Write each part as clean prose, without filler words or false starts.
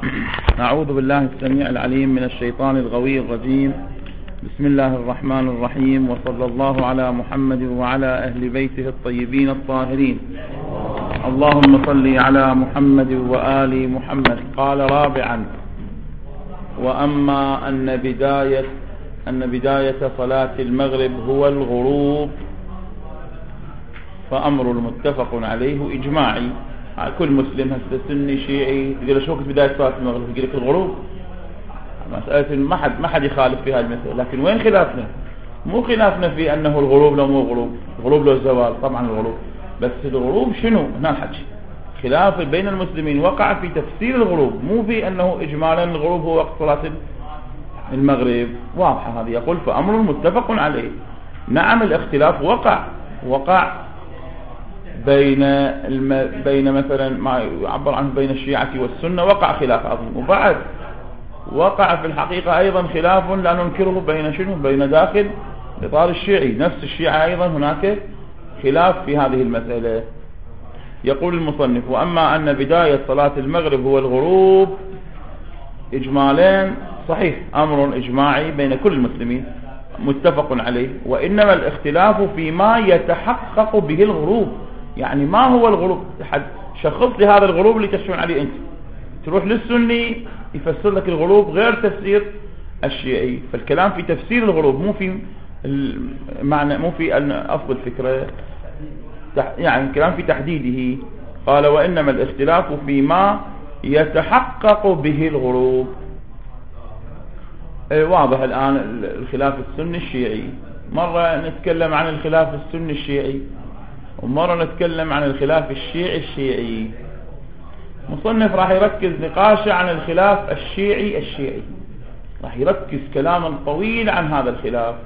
أعوذ بالله السميع العليم من الشيطان الغوي الرجيم. بسم الله الرحمن الرحيم، وصلى الله على محمد وعلى أهل بيته الطيبين الطاهرين. اللهم صل على محمد وآل محمد. قال رابعا: وأما أن بداية صلاة المغرب هو الغروب فأمر متفق عليه إجماعي. كل مسلم هسه سني شيعي يقول شو وقت بداية صلاة المغرب؟ يقول لك الغروب. مسألة ما حد يخالف في هذه المسألة، لكن وين خلافنا؟ مو خلافنا في أنه الغروب لو مو غروب، الغروب لو الزوال، طبعا الغروب، بس الغروب شنو؟ هنا الحكي خلاف بين المسلمين وقع في تفسير الغروب، مو في أنه إجمالا الغروب هو وقت صلاة المغرب. واضحة هذه. يقول فأمر متفق عليه. نعم، الاختلاف وقع بين مثلا ما يعبر عنه بين الشيعة والسنة، وقع خلاف عظيم. وبعد وقع في الحقيقة أيضا خلاف لا ننكره بين داخل إطار الشيعي، نفس الشيعة أيضا هناك خلاف في هذه المسألة. يقول المصنف: وأما أن بداية صلاة المغرب هو الغروب إجمالين صحيح، أمر إجماعي بين كل المسلمين متفق عليه، وإنما الاختلاف فيما يتحقق به الغروب. يعني ما هو الغروب؟ شخص لي هذا الغروب اللي تشتغل عليه أنت، تروح للسني يفسر لك الغروب غير تفسير الشيعي. فالكلام في تفسير الغروب، مو في معنى، مو في أن أفضل فكرة، يعني الكلام في تحديده. قال: وإنما الاختلاف فيما يتحقق به الغروب. واضح الآن الخلاف السني الشيعي. مرة نتكلم عن الخلاف السني الشيعي، ومرة نتكلم عن الخلاف الشيعي. مصنف راح يركز نقاشه عن الخلاف الشيعي، راح يركز كلاما طويل عن هذا الخلاف.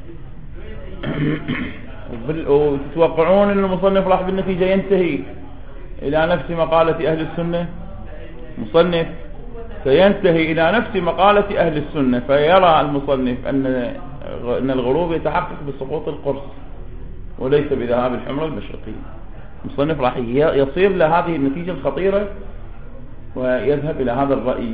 وتتوقعون أن المصنف راح بالنتيجة ينتهي إلى نفس مقالة أهل السنة؟ مصنف سينتهي إلى نفس مقالة أهل السنة، فيرى المصنف أن الغروب يتحقق بسقوط القرص وليس بذهاب الحمرة المشرقية. المصنف راح يصير لهذه النتيجة الخطيرة ويذهب إلى هذا الرأي.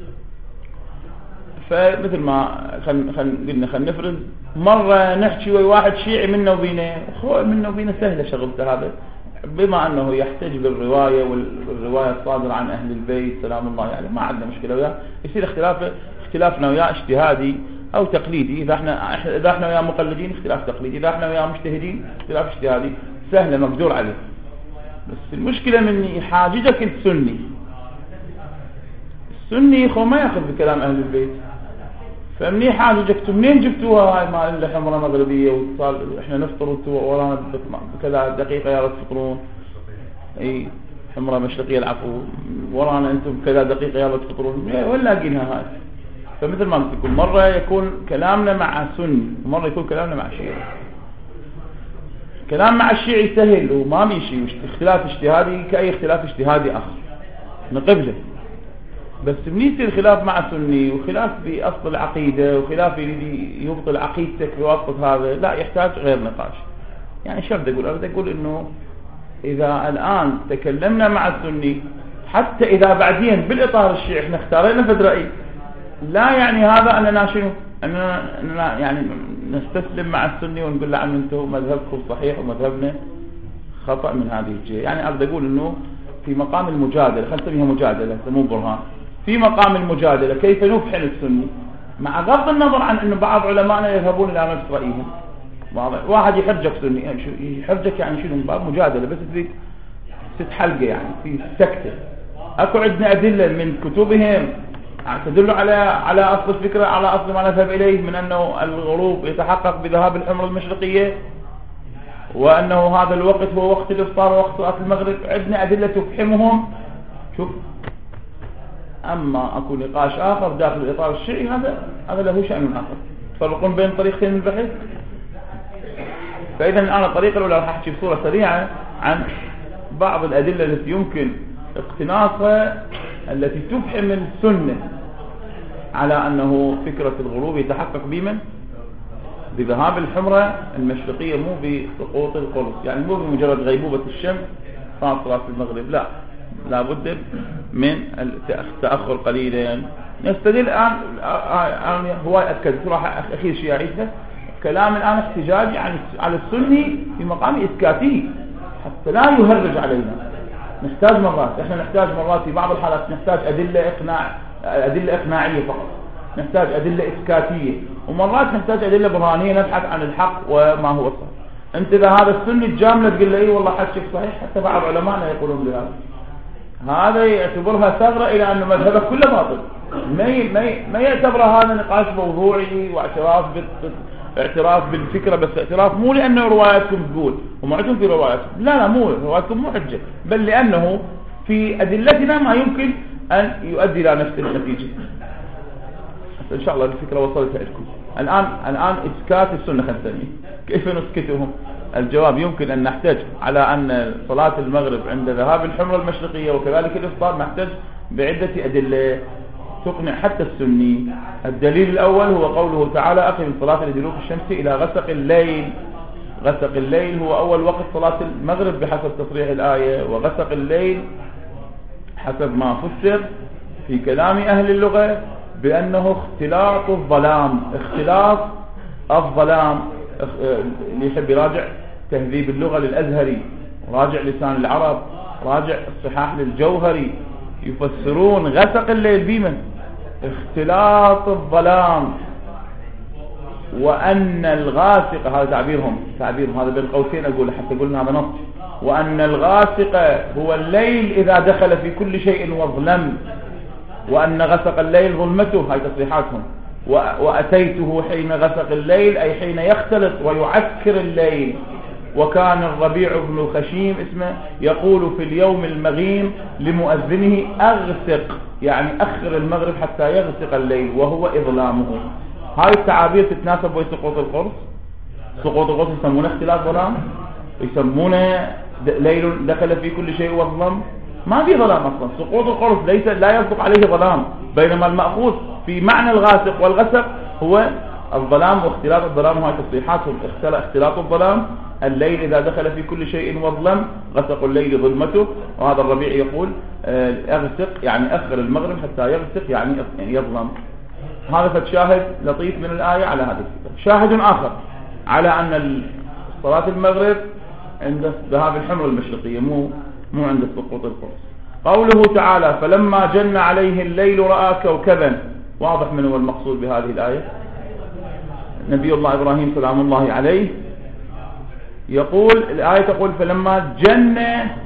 فمثل ما قلنا نفرض مرة نحكي واحد شيعي منا وبينه سهلة شغلته هذا، بما أنه يحتاج للرواية، والرواية الصادرة عن أهل البيت سلام الله عليه، ما عندنا مشكلة وياه. يصير اختلافنا وياه اجتهادي أو تقليدي. إذا احنا وياه مقلدين اختلاف تقليدي، إذا احنا وياه مجتهدين اختلاف اجتهادي، سهلة مقدور عليه. بس المشكلة مني حاججك السني ما يأخذ بكلام أهل البيت. فمني حاججك منين جبتوها هاي مال الحمرة مغربية وصار احنا نفطر ورانا بكذا دقيقة يا رب تفطرون، اي حمرة مشرقية العفو، ورانا انتم كذا دقيقة يا رب تفطرون، وين لاقينها هاي؟ فمثل ما قلت لكم، مرة يكون كلامنا مع سني ومرة يكون كلامنا مع شيعي. كلام مع الشيعي سهل وما بيشي، اختلاف اجتهادي كأي اختلاف اجتهادي آخر نقبله. بس بنيصير خلاف مع سني وخلاف بأصل العقيدة وخلاف يبطل عقيدتك بواسطة هذا، لا، يحتاج غير نقاش. يعني شو بدي أقول إنه إذا الآن تكلمنا مع السني، حتى إذا بعدين بالإطار الشيعي احنا اختارينا فد رأي، لا يعني هذا أننا شنو، أننا يعني نستسلم مع السني ونقول له عم انتم مذهبكم صحيح ومذهبنا خطأ من هذه الجهة. يعني أريد أقول إنه في مقام المجادلة، خلينا نسميها مجادلة مو برهان، في مقام المجادلة كيف نفحم السني، مع غض النظر عن أن بعض علمائنا يذهبون إلى نفس رأيهم. واحد يحرجك سني، يعني يحرجك يعني شنو، باب مجادلة، بس تريد 6 حلقة يعني في سكتة. أكو عندنا أدلة من كتبهم تدل على أصل الفكرة، على أصل ما نذهب إليه من أنه الغروب يتحقق بذهاب الحمرة المشرقية، وأنه هذا الوقت هو وقت الإفطار ووقت صلاة المغرب. عندنا أدلة تفحمهم. شوف، أما أكو نقاش آخر داخل الإطار الشيعي، هذا له شأن آخر. تفرقون بين طريقتين من البحث. فإذا أنا الطريقة الأولى راح أحكي بصورة سريعة عن بعض الأدلة التي يمكن اقتناصها، التي تفحم السنة على أنه فكرة الغروب يتحقق بذهاب الحمرة المشرقية، مو بسقوط القرص، يعني مو بمجرد غيبوبة الشمس صلاة المغرب، لا، لابد من التأخر قليلا. نستدل الآن هو أكد صراحة أخير شيء أعيده كلام الآن احتجاج على السني في مقام إسكاتي حتى لا يهرج علينا. نحتاج مرات، احنا نحتاج مرات في بعض الحالات نحتاج أدلة إقناعية فقط، نحتاج أدلة إسكاتية، ومرات نحتاج أدلة برهانية نبحث عن الحق وما هو الصحيح. انت اذا هذا السني الجاملة تقول له ايه والله حدك صحيح، حتى بعض علمائنا يقولون بهذا، هذا يعتبرها ثغرة الى ان مذهبه كله باطل. ما يعتبرها هذا نقاش موضوعي واعتراف بالفكرة، بس اعتراف مو لانه رواياتكم تقول وما عندهم في رواياتكم، لا مو رواياتكم مو حجة، بل لانه في ادلتنا ما يمكن ان يؤدي الى نفس النتيجة. ان شاء الله الفكرة وصلت لكم. الان اسكات السنة خلفني كيف نسكتهم؟ الجواب يمكن ان نحتاج على ان صلاة المغرب عند ذهاب الحمرة المشرقية وكذلك الافطار نحتاج بعدة ادلة تقنع حتى السني. الدليل الاول هو قوله تعالى اقم الصلاة لدلوك الشمس الى غسق الليل. غسق الليل هو اول وقت صلاة المغرب بحسب تصريح الآية، وغسق الليل حسب ما فسر في كلام اهل اللغة بانه اختلاط الظلام. اختلاط الظلام اللي يحب يراجع تهذيب اللغة للأزهري، راجع لسان العرب، راجع الصحاح للجوهري، يفسرون غسق الليل بمن؟ اختلاط الظلام. وأن الغاسق، هذا تعبيرهم هذا بين قوسين أقول حتى قلنا هذا نص، وأن الغاسق هو الليل إذا دخل في كل شيء وظلم، وأن غسق الليل ظلمته، هاي تصريحاتهم. وأتيته حين غسق الليل أي حين يختلط ويعكر الليل. وكان الربيع بن خشيم اسمه يقول في اليوم المغيم لمؤذنه أغسق، يعني أخر المغرب حتى يغسق الليل وهو إظلامه. هاي التعابير تتناسب ويا سقوط القرص. سقوط القرص يسمونه اختلاط ظلام، يسمونه ليل دخل في كل شيء وظلم. ما في ظلام أصلا، سقوط القرص لا يصدق عليه ظلام، بينما المأخوذ في معنى الغاسق والغسق هو الظلام واختلاط الظلام. وهي تصريحاتهم اختلاط الظلام الليل إذا دخل في كل شيء وظلم، غسق الليل ظلمته. وهذا الربيع يقول اغسق يعني أخر المغرب حتى يغسق يعني يظلم. هذا فشاهد لطيف من الآية على هذه الفكرة. شاهد آخر على أن صلاة المغرب عند ذهاب الحمرة المشرقية مو عند سقوط القرص. قوله تعالى فلما جن عليه الليل رأى كوكبا. واضح من هو المقصود بهذه الآية. نبي الله إبراهيم سلام الله عليه يقول، الآية تقول فلما جن،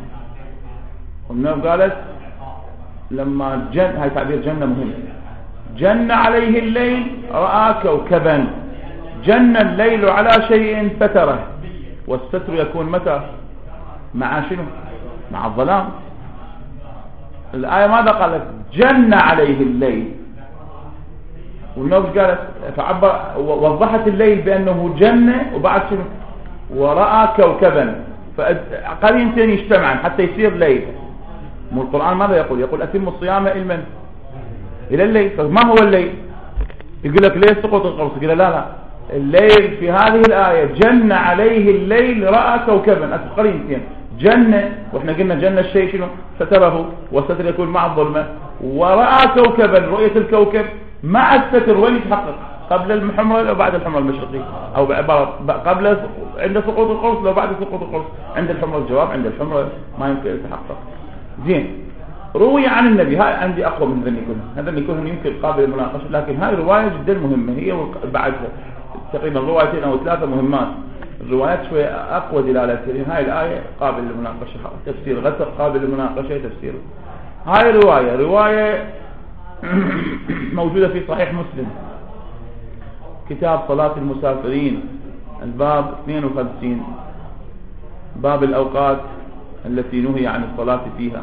قالت لما جن، هاي تعبير جنة مهم. جن عليه الليل رأى كوكبا. جن الليل على شيء ستره، والستر يكون متى؟ مع شنو؟ مع الظلام. الآية ماذا قالت؟ جن عليه الليل. والنبي قالت وضحت الليل بأنه جن وبعد شنو؟ ورأى كوكبا. فقرينتين يجتمعان حتى يصير ليل. مو القرآن ماذا يقول؟ يقول أتم الصيام إلى الليل. فما هو الليل؟ يقول لك ليش سقط القرص؟ يقول لا الليل في هذه الآية جن عليه الليل رأى كوكبا. قرينتين جنة، واحنا قلنا جنة الشيء شنو؟ ستره، والستر يكون مع الظلمة. ورأى كوكبا، رؤية الكوكب مع الستر وين يتحقق؟ قبل الحمرة أو بعد الحمرة المشرقية؟ أو قبل عند سقوط القرص لو بعد سقوط القرص؟ عند الحمرة. الجواب عند الحمرة ما يمكن يتحقق. زين، روي عن النبي، هاي عندي أقوى من ذني كلهم، هذا يكون يمكن قابل للمناقشة، لكن هاي رواية جدا مهمة، هي بعد تقريبا روايتين أو ثلاثة مهمات. الروايات شوية أقوى دلالة، هاي الآية قابل للمناقشة، تفسير غسق قابل للمناقشة تفسير. هاي رواية موجودة في صحيح مسلم، كتاب صلاة المسافرين، الباب 52، باب الأوقات التي نهي عن الصلاة فيها،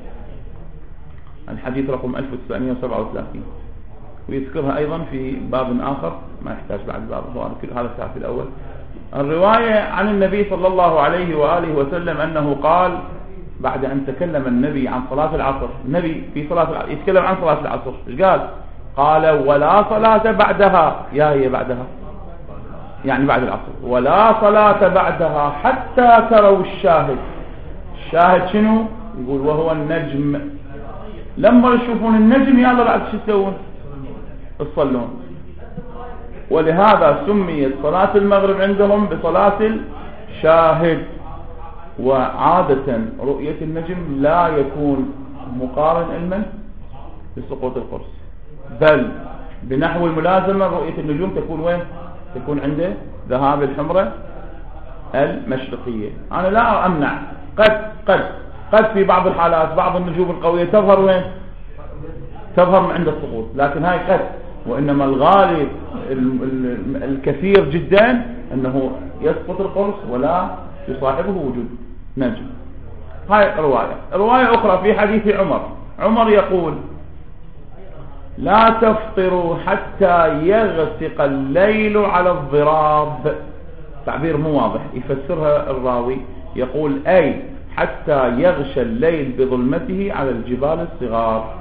الحديث رقم 1937. ويذكرها أيضا في باب آخر ما يحتاج بعد باب، هو كل هذا الكتاب الأول. الرواية عن النبي صلى الله عليه وآله وسلم أنه قال بعد أن تكلم النبي عن صلاة العصر، النبي في صلاة العصر يتكلم عن صلاة العصر، إيش قال ولا صلاة بعدها، هي بعدها يعني بعد العصر، ولا صلاة بعدها حتى تروا الشاهد. الشاهد شنو؟ يقول وهو النجم. لما يشوفون النجم يلا بعد شو يسوون؟ يصلون. ولهذا سميت صلاة المغرب عندهم بصلاة الشاهد. وعادة رؤية النجم لا يكون مقارن علما بسقوط القرص، بل بنحو الملازمة رؤية النجوم تكون وين؟ تكون عند ذهاب الحمرة المشرقية. أنا لا أمنع، قد في بعض الحالات بعض النجوم القوية تظهر وين؟ تظهر عند السقوط، لكن هاي قد. وإنما الغالب الكثير جدا أنه يسقط القرص ولا يصاحبه وجود نجم. هاي رواية أخرى في حديث عمر يقول لا تفطروا حتى يغسق الليل على الضراب. تعبير مو واضح، يفسرها الراوي يقول أي حتى يغشى الليل بظلمته على الجبال الصغار.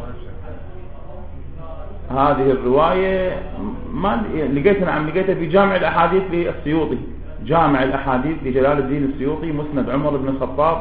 هذه الرواية ما لقيتها في جامع الأحاديث للسيوطي، جامع الأحاديث لجلال الدين السيوطي، مسند عمر بن الخطاب.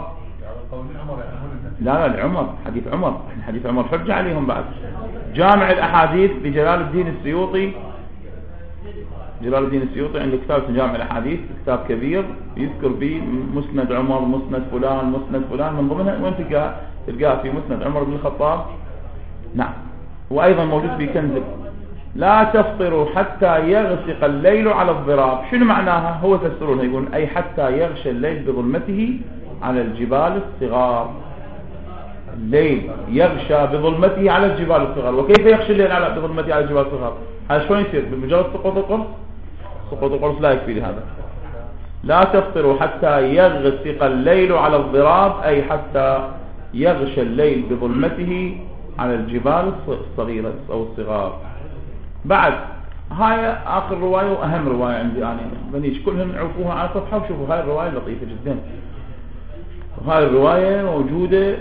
لا العمر، حديث عمر حجة عليهم بعد. جامع الأحاديث لجلال الدين السيوطي، جلال الدين السيوطي عنده كتاب جامع الأحاديث، كتاب كبير يذكر فيه مسند عمر، مسند فلان، من ضمنها وين تلقاه في مسند عمر بن الخطاب. نعم. وأيضا موجود في كنز. لا تفطروا حتى يغسق الليل على الضراب. شنو معناها؟ هو يفسرونها يقول أي حتى يغشى الليل بظلمته على الجبال الصغار. الليل يغشى بظلمته على الجبال الصغار. وكيف يغشى الليل بظلمته على الجبال الصغار؟ هذا شلون يصير؟ بمجرد سقوط القرص؟ سقوط القرص لا يكفي لهذا. لا تفطروا حتى يغسق الليل على الضراب أي حتى يغشى الليل بظلمته على الجبال الصغيرة أو الصغار. بعد هاي آخر رواية وأهم رواية عندي أنا، بنيش كلهم عرفوها على صفحة وشوفوا هاي الرواية لطيفة جدا. وهاي الرواية موجودة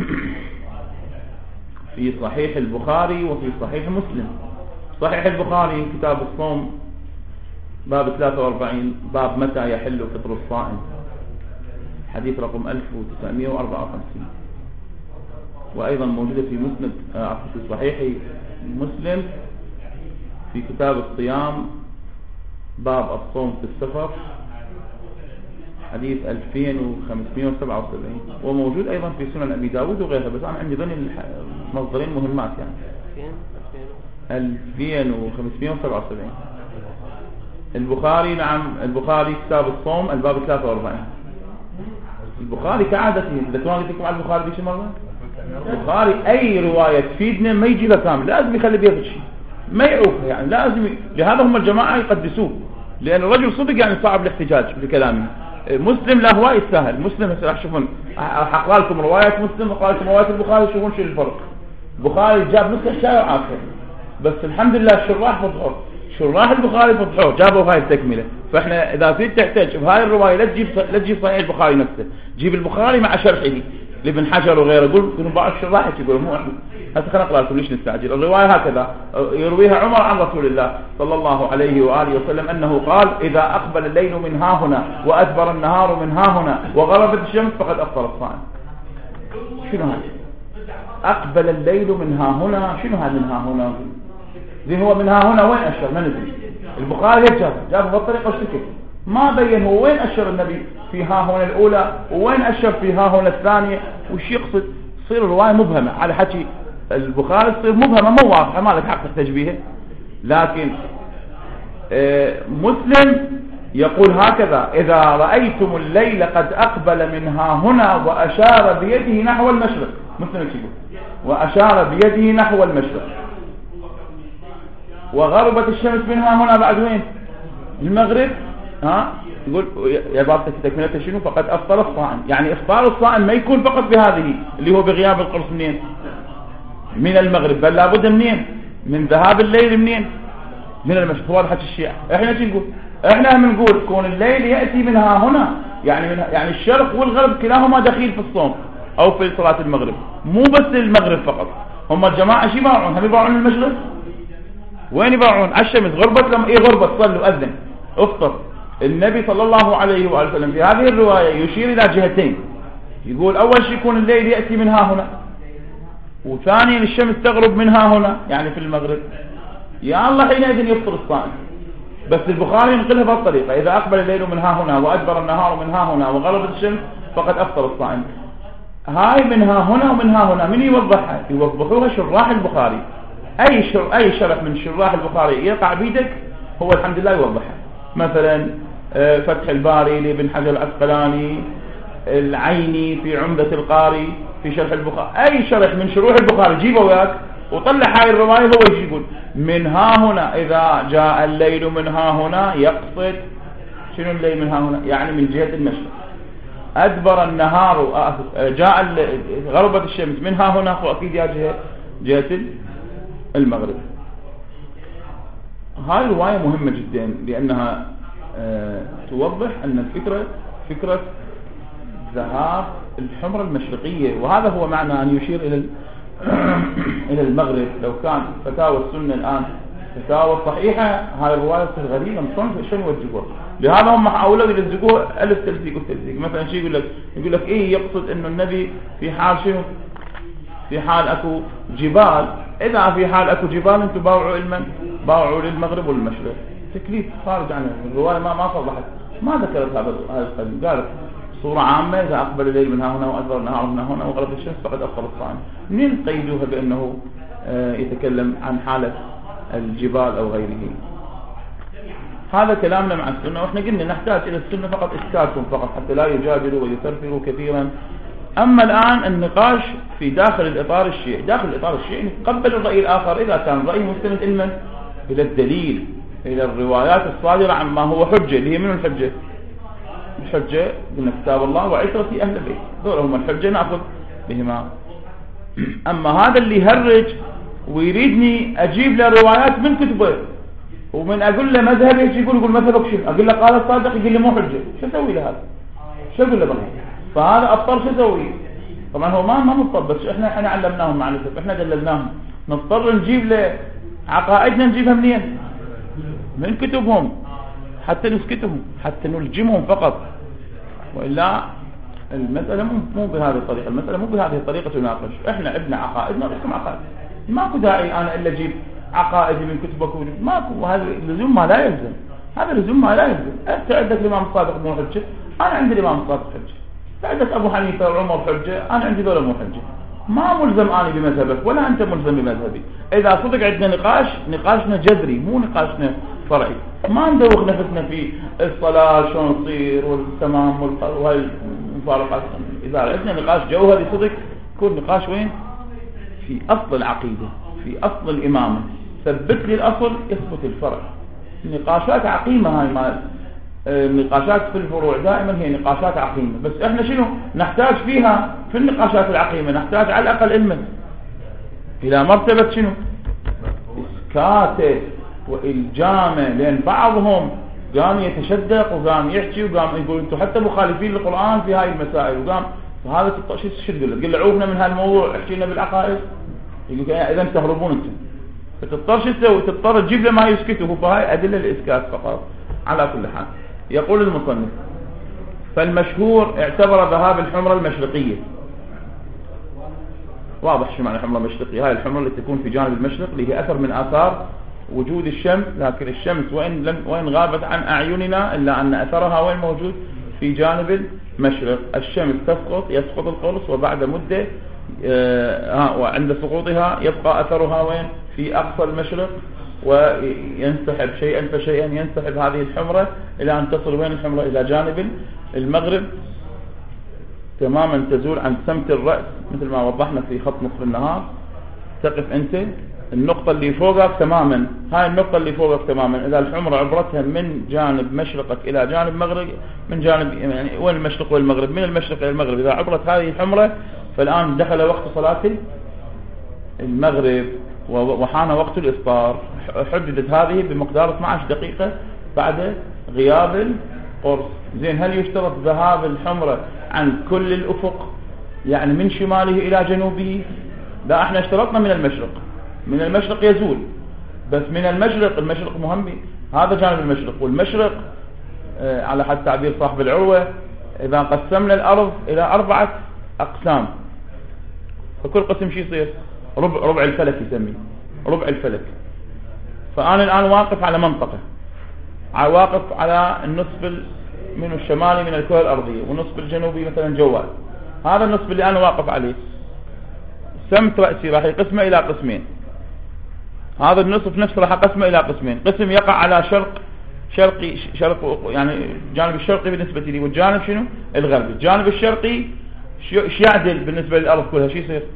في صحيح البخاري وفي صحيح مسلم. صحيح البخاري كتاب الصوم باب 43 باب متى يحل فطر الصائم، حديث رقم 1954. وأيضا موجودة في مسند في صحيح مسلم في كتاب الصيام باب الصوم في السفر حديث 2577. وموجود أيضا في سنن أبي داود وغيرها، بس أنا عندي ذني مصدرين مهمات يعني. 2577 البخاري. نعم البخاري كتاب الصوم الباب 43. البخاري كعادته، إذا كنت قلت لكم على البخاري بيش مرة، البخاري أي رواية تفيدنا ما يجي لها كامل، لازم يخلي بيها شيء ما يعوفها يعني، لازم لهذا هم الجماعة يقدسوه، لأن الرجل صدق يعني صعب الاحتجاج بكلامه. مسلم لا هو يستاهل. مسلم هسه راح تشوفون، حقرا لكم رواية مسلم وقال لكم رواية البخاري، شوفون شو الفرق. البخاري جاب نص شاي وعافية، بس الحمد لله الشراح فضحوا، شراح البخاري فضحوا جابوا هاي التكملة. فاحنا إذا تريد تحتاج بهاي الرواية لا تجيب صحيح البخاري نفسه، جيب البخاري مع شرحه لابن حجر وغيره. يقول بعض الشراح يقولوا مو احنا هسه خلينا نقرأ لكم ليش نستعجل. الرواية هكذا يرويها عمر عن رسول الله صلى الله عليه وآله وسلم أنه قال إذا أقبل الليل من ها هنا وأدبر النهار من ها هنا وغربت الشمس فقد أفطر الصائم. شنو هذا؟ أقبل الليل من ها هنا، شنو هذا من ها هنا؟ زين هو من ها هنا وين أشر؟ ما ندري. البخاري جابه بالطريقة السكت، ما بين هو وين أشر النبي في ها هنا الأولى وين أشر في ها هنا الثانية، وش يقصد. تصير الرواية مبهمة على حكي البخاري، تصير مبهمة مو واضحة، ما لك حق تحتج بيها. لكن مسلم يقول هكذا إذا رأيتم الليل قد أقبل من ها هنا وأشار بيده نحو المشرق. مسلم يقول وأشار بيده نحو المشرق وغربت الشمس من ها هنا بعد وين؟ المغرب. يقول يا باب تكملته شنو؟ فقد أفطر الصائم. يعني إفطار الصائم ما يكون فقط بهذه اللي هو بغياب القرص منين؟ من المغرب، بل لابد منين؟ من ذهاب الليل منين؟ من المشرق. واضح الشيعة. احنا شو نقول؟ احنا بنقول كون الليل يأتي من ها هنا، يعني الشرق والغرب كلاهما دخيل في الصوم او في صلاة المغرب، مو بس المغرب فقط. هم الجماعة شو يباعون؟ هم يباعون المشرق؟ وين يباعون؟ على الشمس. غربت لما غربت صلوا أذن افطر. النبي صلى الله عليه وآله وسلم في هذه الرواية يشير إلى جهتين. يقول أول شيء يكون الليل يأتي من ها هنا، وثانيا الشمس تغرب من ها هنا يعني في المغرب، يا الله حينئذ يفطر الصائم. بس البخاري ينقلها بهالطريقة: إذا أقبل الليل من ها هنا وأدبر النهار من ها هنا وغربت الشمس فقد أفطر الصائم. هاي من ها هنا ومن ها هنا من يوضحها؟ يوضحوها شراح البخاري. أي شرح من شراح البخاري يقع بيدك هو الحمد لله يوضحها. مثلا فتح الباري لابن حجر العسقلاني، العيني في عمدة القاري في شرح البخاري، أي شرح من شروح البخاري جيبه وياك وطلع هاي الرواية. هو يجي يقول من ها هنا إذا جاء الليل من ها هنا يقصد شنو الليل من ها هنا؟ يعني من جهة المشرق. أدبر النهار جاء غربت الشمس من ها هنا وأكيد يا جهة المغرب. هاي الرواية مهمة جدا لأنها توضح أن الفكرة فكرة ذهاب الحمرة المشرقية، وهذا هو معنى أن يشير إلى المغرب. لو كان فتاوى السنة الآن فتاوى صحيحة، هاي الرواية غريبة شنو يوجهوها؟ لهذا هم حاولوا يلزقوها ألف تلزيق وتلزيق. مثلا شيء يقول لك إيه يقصد إنه النبي في حال شنو؟ في حال أكو جبال. إذا في حال أكو جبال أنتم باوعوا للمغرب والمشرق. تكليف خارج عن الرواية ما صلحت، ما ذكرت هذا القديم. قالت صورة عامة: إذا أقبل الليل من ها هنا وأدبر النهار من ها هنا وغربت الشمس فقد أفطر الصائم. منين قيدوها بأنه يتكلم عن حالة الجبال أو غيره؟ هذا كلامنا مع السنة، وإحنا قلنا نحتاج إلى السنة فقط إسكاتهم فقط حتى لا يجادلوا ويثرثروا كثيرا. أما الآن النقاش في داخل الإطار الشيعي، داخل الإطار الشيعي نتقبل الرأي الآخر إذا كان رأي مستند إلى الدليل، إلى الروايات الصادرة عما هو حجة، اللي هي من الحجة؟ الحجة من كتاب الله وعترة أهل البيت، دول هم الحجة نأخذ بهما. أما هذا اللي يهرج ويريدني أجيب له روايات من كتبه ومن أقول له مذهبه يقول مذهبك شو؟ أقول له قال الصادق يقول له مو حجة، شو أسوي له هذا؟ شو أقول له بقى؟ فهذا أبطل شو أسوي؟ طبعا هو ما مضطر، بس إحنا علمناهم مع الأسف، إحنا دللناهم. نضطر نجيب له عقائدنا نجيبها منين؟ من كتبهم حتى نسكتهم، حتى نلجمهم فقط، وإلا المسألة مو بهذه الطريقة. المسألة مو بهذه الطريقة تناقش. إحنا عندنا عقائدنا ولكم عقائد، ماكو داعي أنا إلا أجيب عقائدي من كتبك ماكو. وهذا اللزوم ما لا يلزم، هذا اللزوم ما لا يلزم. أنت عندك الإمام الصادق مو حجة، أنا عندي الإمام الصادق حجة. عندك أبو حنيفة وعمر حجة، أنا عندي ذولا مو حجة. ما ملزم أنا بمذهبك ولا أنت ملزم بمذهبي. إذا صدق عندنا نقاشنا جذري مو نقاشنا فرعي. ما ندوخ نفسنا في الصلاة شلون تصير والتمام والمفارقات. إذا عندنا نقاش جوهري صدق يكون نقاش وين؟ في أصل العقيدة، في أصل الإمامة. ثبت لي الأصل يثبت الفرع. نقاشات عقيمة هاي مال النقاشات في الفروع دائما هي نقاشات عقيمة. بس احنا شنو نحتاج فيها في النقاشات العقيمة؟ نحتاج على الأقل علما إلى مرتبة شنو؟ إسكاته وإلجامه، لأن بعضهم قام يتشدق وقام يحكي وقام يقول انتم حتى مخالفين للقرآن في هاي المسائل، وقام فهذا شو تقول له؟ عوفنا من هالموضوع، احكي لنا بالعقائد. يقول إذا تهربون انتم. فتضطر شو تسوي؟ تضطر تجيب له ما يسكته، فهاي أدلة الإسكات فقط. على كل حال يقول المصنف: فالمشهور اعتبر ذهاب الحمرة المشرقية. واضح شو معنى الحمرة المشرقية؟ هاي الحمرة اللي تكون في جانب المشرق، اللي هي أثر من آثار وجود الشمس. لكن الشمس وإن غابت عن أعيننا إلا أن أثرها وين موجود؟ في جانب المشرق. الشمس يسقط القرص، وبعد مدة وعند سقوطها يبقى أثرها وين؟ في أقصى المشرق، وينسحب شيئا فشيئا، ينسحب هذه الحمرة إلى أن تصل وين الحمرة؟ إلى جانب المغرب تماما، تزول عن سمت الرأس مثل ما وضحنا في خط نصف النهار. تقف أنت النقطة اللي فوقك تماما، هاي النقطة اللي فوقك تماما. إذا الحمرة عبرتها من جانب مشرقك إلى جانب مغرب، من جانب يعني وين المشرق والمغرب؟ من المشرق إلى المغرب. إذا عبرت هذه الحمرة فالآن دخل وقت صلاة المغرب وحان وقت الإفطار. حددت هذه بمقدار 12 دقيقة بعد غياب القرص. زين، هل يشترط ذهاب الحمرة عن كل الأفق، يعني من شماله إلى جنوبه؟ لا، احنا اشترطنا من المشرق. من المشرق يزول، بس من المشرق مهم. هذا جانب المشرق، والمشرق على حد تعبير صاحب العروة: إذا قسمنا الأرض إلى 4 أقسام، فكل قسم شو يصير؟ ربع الفلك يسميه، ربع الفلك. فأنا الآن واقف على منطقة، واقف على النصف من الشمالي من الكرة الأرضية، والنصف الجنوبي مثلا جوال. هذا النصف اللي أنا واقف عليه سمت رأسي راح يقسمه إلى قسمين. هذا النصف نفسه راح أقسمه إلى قسمين، قسم يقع على شرق يعني الجانب الشرقي بالنسبة لي، والجانب شنو؟ الغربي. الجانب الشرقي شو يعدل بالنسبة للأرض كلها؟ شو يصير؟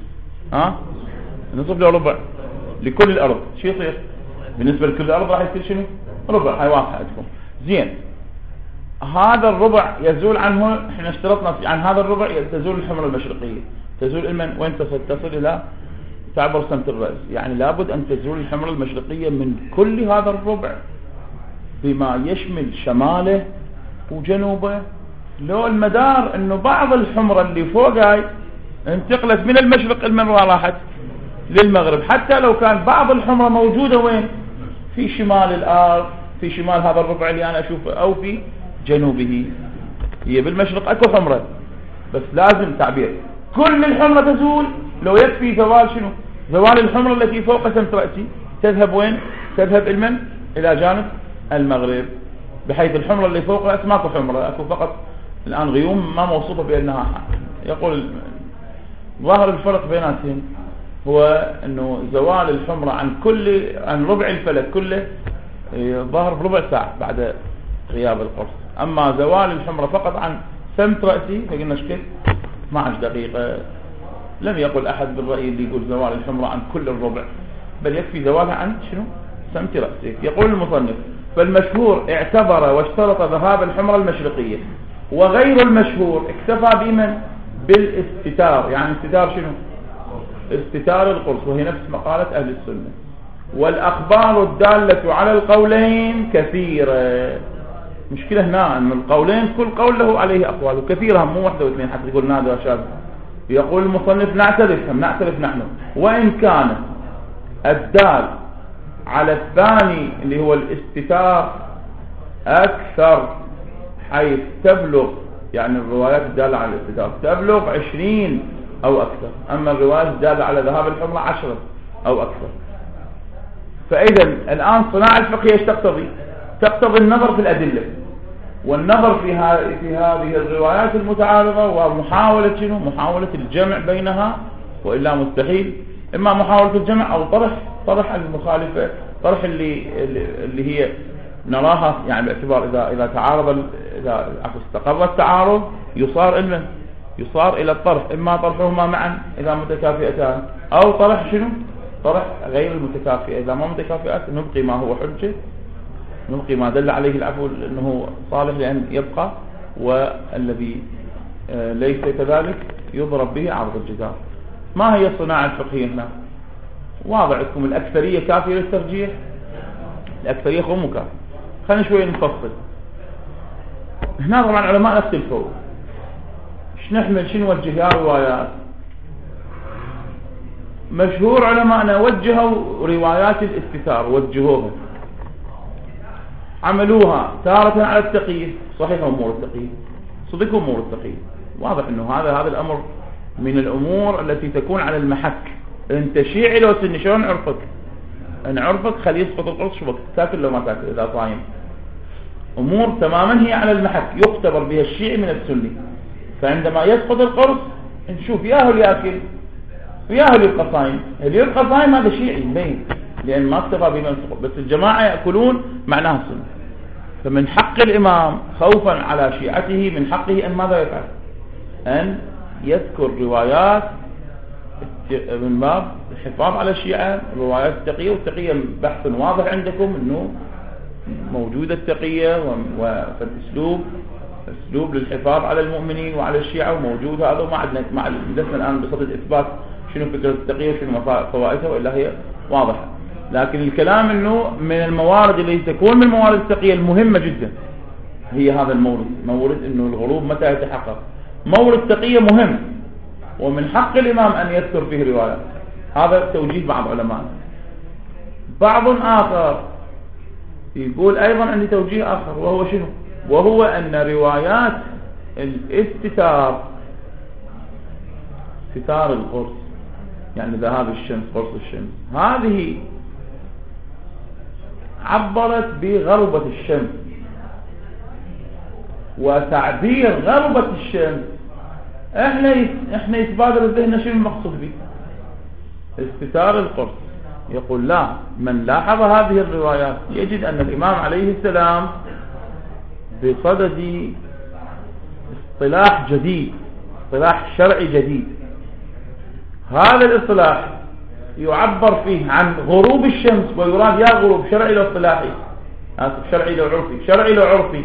نصف له ربع لكل الأرض. شو يصير بالنسبة لكل الأرض؟ راح يصير شنو؟ ربع. هاي واضحة عندكم. زين، هذا الربع يزول عنه، احنا اشترطنا عن هذا الربع تزول الحمرة المشرقية. تزول المن وين تصل إلى تعبر سمت الرأس، يعني لابد أن تزول الحمرة المشرقية من كل هذا الربع بما يشمل شماله وجنوبه. لو المدار انه بعض الحمرة اللي فوق هاي انتقلت من المشرق المرة راحت للمغرب، حتى لو كان بعض الحمرة موجودة وين؟ في شمال الأرض، في شمال هذا الربع اللي أنا أشوفه، أو في جنوبه. هي بالمشرق أكو حمرة، بس لازم تعبير كل الحمرة تزول. لو يكفي زوال شنو؟ زوال الحمرة التي فوق سمت رأسي، تذهب وين؟ تذهب إلى جانب المغرب، بحيث الحمرة اللي فوق رأس ماكو حمرة، أكو فقط الآن غيوم ما موصوفة بأنها. يقول ظاهر الفرق بيناتهم هو أنه زوال الحمرة عن ربع الفلك كله ظاهر بربع ساعة بعد غياب القرص. أما زوال الحمرة فقط عن سمت رأسي فقلنا شكل 12 دقيقة. لم يقل أحد بالرأي اللي يقول زوال الحمرة عن كل الربع، بل يكفي زوالها عن شنو؟ سمت رأسي. يقول المصنف: فالمشهور اعتبر واشترط ذهاب الحمرة المشرقية، وغير المشهور اكتفى بمن؟ بالاستتار. يعني استتار شنو؟ استتار القرص، وهي نفس مقالة أهل السنة. والأخبار الدالة على القولين كثيرة. مشكلة هنا أن القولين كل قول له عليه أقوال، وكثيرة مو واحدة واثنين حتى يقول نادر شاذ. يقول المصنف: نعترف نحن، وإن كان الدال على الثاني اللي هو الاستتار أكثر، حيث تبلغ، يعني الروايات الدالة على الاستتار تبلغ 20 أو أكثر، أما الروايات الدالة على ذهاب الحمرة 10 أو أكثر. فإذا الآن صناعة الفقه ايش تقتضي؟ تقتضي النظر في الأدلة، والنظر في هذه الروايات المتعارضة، ومحاولة شنو؟ محاولة الجمع بينها، وإلا مستحيل. إما محاولة الجمع أو طرح المخالفة، طرح اللي هي نراها يعني باعتبار إذا تعارض، إذا استقر التعارض يصار إلى الطرح، إما طرحهما معا إذا متكافئتان، أو طرح شنو؟ طرح غير المتكافئة. إذا ما متكافئات نبقي ما هو حجة، نبقي ما دل عليه العفو أنه صالح لأن يبقى، والذي ليس كذلك يضرب به عرض الجدار. ما هي الصناعة الفقهية هنا؟ واضح لكم. الأكثرية كافية للترجيح؟ الأكثرية خو مو كافية. خلينا شوي نفصل. هنا طبعا علماء اختلفوا شنو نوجه يا روايات. مشهور علماءنا وجهوا روايات الاستتار، وجهوها عملوها تارة على التقييد. صحيح أمور التقييد، صدقوا أمور التقييد. واضح أنه هذا الأمر من الأمور التي تكون على المحك. أنت شيعي لو سني شلون نعرفك؟ نعرفك خلي يسقط القرص شو وقت تاكل لو ما تاكل إذا صايم. أمور تماما هي على المحك يختبر بها الشيعي من السني. فعندما يسقط القرص نشوف ياهل ياكل وياهل يبقى صايم. اللي يبقى صايم هذا شيعي مبين، لأن ما اكتفى بما يسقط. بس الجماعة يأكلون معناها السنة. فمن حق الإمام خوفا على شيعته من حقه أن ماذا يفعل؟ أن يذكر روايات من باب الحفاظ على الشيعة، روايات التقية. والتقية بحث واضح عندكم أنه موجودة التقية، أسلوب للحفاظ على المؤمنين وعلى الشيعة وموجود هذا. وما عندنا لسنا الآن بصدد إثبات شنو فكرة التقية وشنو فوائدها، وإلا هي واضحة. لكن الكلام أنه من الموارد اللي تكون من موارد التقية المهمة جدا هي هذا مورد أنه الغروب متى يتحقق. مورد التقية مهم، ومن حق الإمام أن يذكر فيه روايات. هذا توجيه بعض علماء. بعض آخر يقول أيضا عندي توجيه آخر، وهو شنو؟ وهو أن روايات الاستتار ستار القرص، يعني ذهاب الشمس، قرص الشمس. هذه عبرت بغربة الشمس، وتعبير غربة الشمس احنا يتبادر ذهننا شنو المقصود به؟ استتار القرص. يقول لا، من لاحظ هذه الروايات يجد أن الإمام عليه السلام بصدد اصطلاح جديد، اصطلاح شرعي جديد. هذا الاصطلاح يعبر فيه عن غروب الشمس، ويراد يا غروب شرعي لو اصطلاحي، شرعي لو عرفي. شرعي لو عرفي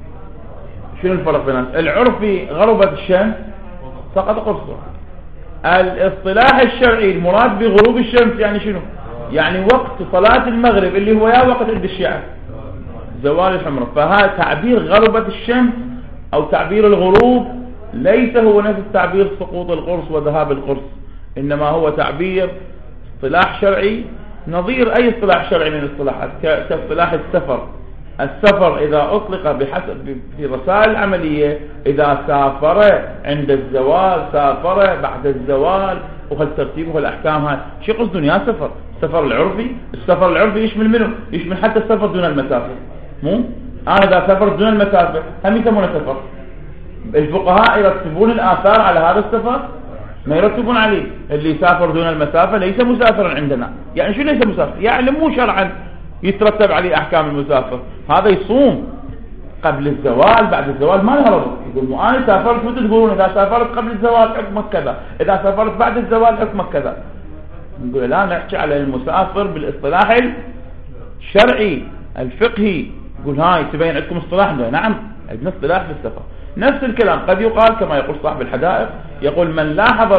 شنو الفرق بينهم؟ العرفي غربت الشمس سقط قرصها. الاصطلاح الشرعي المراد بغروب الشمس يعني شنو؟ يعني وقت صلاة المغرب اللي هو يا وقت عند الشيعة زوال الحمرة. فهذا تعبير غربت الشمس أو تعبير الغروب ليس هو نفس تعبير سقوط القرص وذهاب القرص، إنما هو تعبير اصطلاح شرعي نظير أي اصطلاح شرعي من الاصطلاحات، كاصطلاح السفر. السفر إذا أطلق بحسب في رسائل العملية، إذا سافر عند الزوال، سافر بعد الزوال، وهل ترتيبه والأحكام. هاي شو قصدون يا سفر؟ السفر العرفي. السفر العرفي يشمل منه؟ يشمل حتى السفر دون المسافة. مو أنا إذا سافرت دون المسافة هم يسمونه سفر. الفقهاء يرتبون الآثار على هذا السفر؟ ما يرتبون عليه. اللي يسافر دون المسافة ليس مسافرا عندنا. يعني شو ليس مسافر؟ يعني مو شرعا يترتب عليه أحكام المسافر. هذا يصوم قبل الزوال بعد الزوال ما له ربط. يقول مو أنا سافرت، متى تقولون إذا سافرت قبل الزوال حكمك كذا، إذا سافرت بعد الزوال حكمك كذا. نقول لا، نحكي على المسافر بالاصطلاح الشرعي الفقهي. يقول هاي تبين عندكم اصطلاح؟ نعم عندنا اصطلاح في السفر. نفس الكلام قد يقال كما يقول صاحب الحدائق، يقول من لاحظ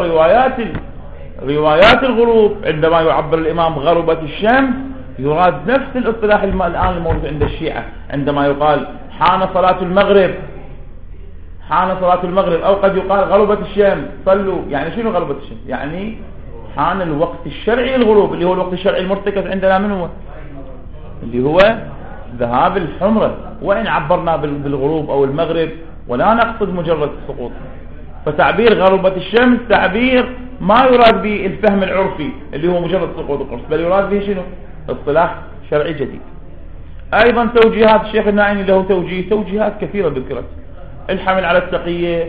روايات الغروب عندما يعبر الإمام غربت الشمس، يراد نفس الاصطلاح الآن الموجود عند الشيعة عندما يقال حان صلاة المغرب، حان صلاة المغرب، أو قد يقال غربت الشمس صلوا. يعني شنو غربت الشمس؟ يعني حان الوقت الشرعي للغروب، اللي هو الوقت الشرعي المرتكز عندنا من هو؟ اللي هو ذهاب الحمرة. وإن عبرنا بالغروب أو المغرب ولا نقصد مجرد السقوط. فتعبير غربت الشمس تعبير ما يراد به الفهم العرفي اللي هو مجرد سقوط القرص، بل يراد به شنو؟ اصطلاح شرعي جديد. أيضا توجيهات الشيخ الناعيني له توجيهات كثيرة ذكرت. الحمل على التقية،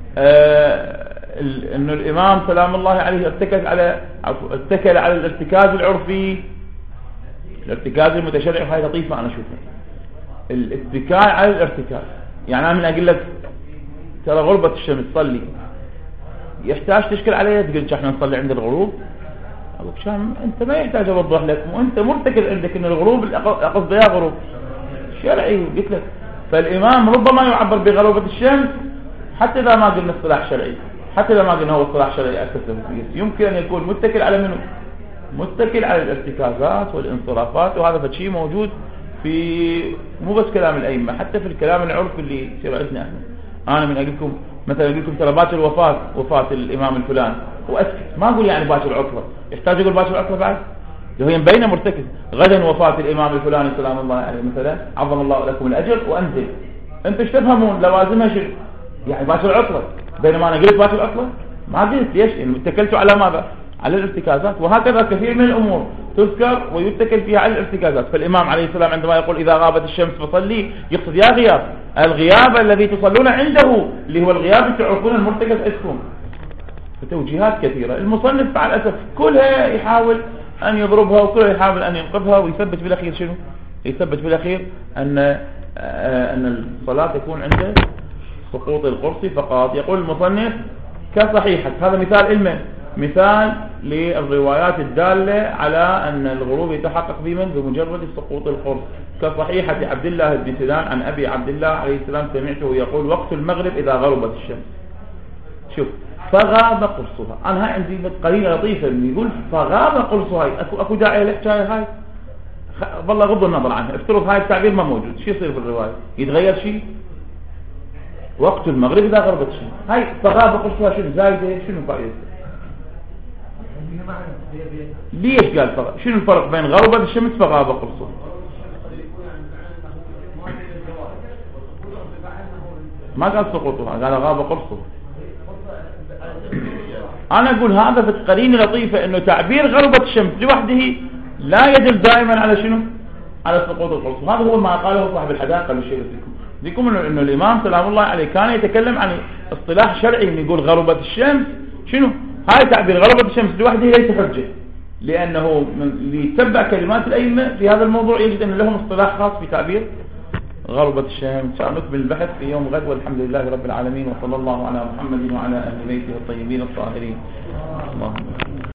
أن الإمام سلام الله عليه اتكل على الارتكاز العرفي، الارتكاز المتشرع. هاي لطيفة أنا أشوفها، الاتكال على الارتكاز. يعني أنا من أقول لك ترى غربة الشمس صلي، يحتاج تشكل عليه تقول احنا نصلي عند الغروب؟ أقول شام أنت ما يحتاج أوضح لك، وأنت مرتكز عندك أن الغروب قصد يا غروب شرعي. قلت لك فالإمام ربما يعبر بغربة الشمس حتى إذا ما قلنا اصطلاح شرعي، حتى إذا ما قلنا هو اصطلاح شرعي أساسا، يمكن أن يكون متكل على منه؟ متكل على الارتكازات والانصرافات. وهذا فشي موجود في مو بس كلام الأئمة، حتى في الكلام العرفي اللي يصير عندنا احنا. أنا من أقولكم مثلا أقول لكم ترى باكر وفاة الإمام الفلان وأسكت، ما أقول يعني باكر العطلة. يحتاج أقول باكر العطلة بعد؟ لو هي مبينة مرتكز. غدا وفاة الإمام الفلاني سلام الله عليه مثلا، عظم الله لكم الأجر وأنزل. أنت ايش تفهمون لوازمها شنو؟ يعني باكر العطلة، بينما أنا قلت باكر العطلة ما قلت. ليش؟ يعني اتكلتوا على ماذا؟ على الارتكازات. وهكذا كثير من الأمور تذكر ويتكل فيها على الارتكازات. فالإمام عليه السلام عندما يقول إذا غابت الشمس فصلي، يقصد يا غياب، الغياب الذي تصلون عنده اللي هو الغياب تعرفون المرتكز عندكم. فتوجيهات كثيرة. المصنف مع الأسف كلها يحاول أن يضربها، وكلها يحاول أن ينقذها، ويثبت بالأخير شنو؟ يثبت بالأخير أن الصلاة تكون عند سقوط القرص فقط. يقول المصنف كصحيحة، هذا مثال علمي، مثال للروايات الدالة على أن الغروب يتحقق بمجرد سقوط القرص. كصحيحة عبد الله بن سنان عن أبي عبد الله عليه السلام سمعته يقول وقت المغرب إذا غربت الشمس. شوف فغاب قرصها. أنا هاي عندي قليلة لطيفة يقول فغاب قرصها. أكو داعي للحكاية هاي؟ والله غض النظر عنها، افترض هاي التعبير ما موجود، شو يصير في الرواية؟ يتغير شيء؟ وقت المغرب إذا غربت الشمس، هاي فغاب قرصها شنو زايدة؟ شنو فائدة؟ ليش قال فرق؟ شنو الفرق بين غربت الشمس فغاب قرصها؟ ما قال سقوطها، قال غاب قرصها. أنا أقول هذا في قرينة لطيفة أنه تعبير غربت الشمس لوحده لا يدل دائما على شنو؟ على سقوط القرص. وهذا هو ما قاله صاحب الحدائق للشيخ ذيكم أنه الإمام سلام الله عليه كان يتكلم عن اصطلاح شرعي من يقول غربت الشمس شنو؟ هاي تعبير غربت الشمس لوحده ليس حجة، لأنه اللي يتبع كلمات الأئمة في هذا الموضوع يجد أن لهم اصطلاح خاص في تعبير غربت الشمس. نكمل البحث في يوم غد، والحمد لله رب العالمين، وصلى الله على محمد وعلى أهل بيته الطيبين الطاهرين. اللهم